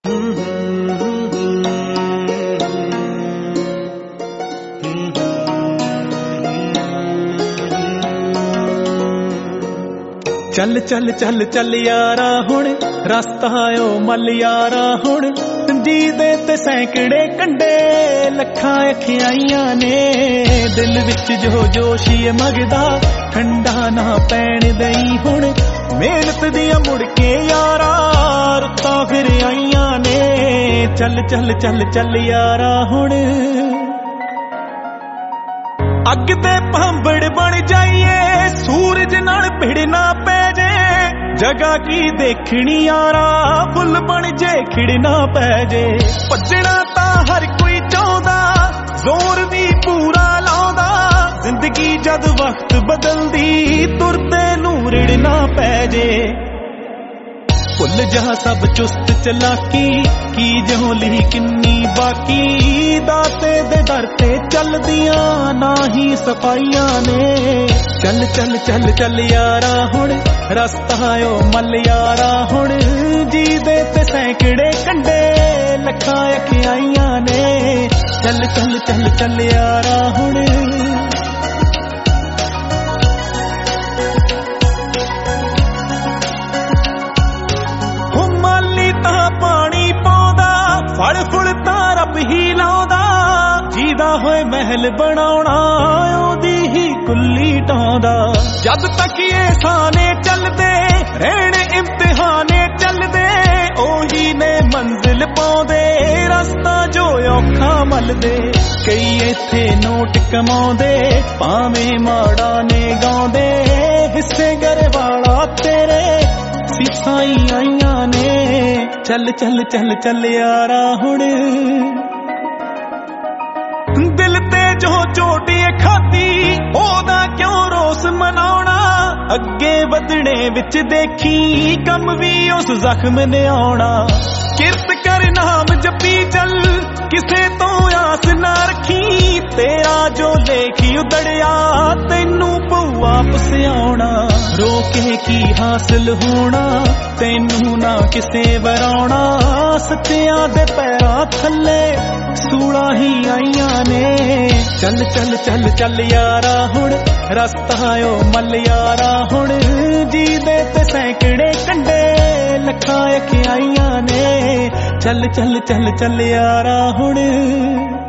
चल चल चल चल यारा हुण रस्ता ओ मल यारा हुण जी दे ते सैकड़े कंडे लखां अखियां ने दिल विच जो जोशी मगदा ठंडा ना पैण दई हुण मेहनत दियां मुड़ के यारा रुत्तां फिर आईयां ने चल चल चल चल यारा हुण अग ते भांबड़ बन जाइए सूरज नाल भिड़ना पै जे जगह की देखनी यारा फुल बन जे खिड़ना पै जे भजना तां हर कोई चाहुंदा जोर भी पूरा लाउंदा जिंदगी जद वक्त बदलदी तुरते नूं रिड़ना पै जे भुल जा सब चुस्त चलाकी की जोली किन्नी बाकी दाते दे दर ते चलदियां ना ही सफाइयां ने चल चल चल चल यारा हुण रस्ता ओ मल यारा हुण जी दे ते सैकड़े कंडे लखां अखियां ने चल चल चल चल यारा हुण फल फुल तां रब ही लाउंदा जीदा होए महल बनाउणा ओदी ही कुल्ली ढाउंदा जब तक ये साने चलदे रहण इम्तिहाने चलदे ओही ने मंजिल पाउंदे रस्ता जो औखा मलदे कई इत्थे नोट कमाउंदे भावें माड़ा ने गाउंदे हिस्से घर वाला तेरे सीसाई आईयां ने चल चल चल चल यारा हुण दिल ते जो चोटी खादी ओदा क्यों रोस मनाउणा अगे वधणे विच देखी कम भी उस जख्म ने आउणा किरत कर नाम जपी चल किसे तो आस ना रखी तेरा जो लेखी उदड़िया तैनू पऊ वापस आउणा रोके की हासिल होना तैनू ना किसे वराउणा सच्चियां दे पैरां थल्ले सूला ही आईयां ने चल चल चल चल यारा हुण रस्ता ओ मल यारा हुण जी दे ते सैकड़े कंडे लखां अखियां ने चल चल चल चल यारा हुण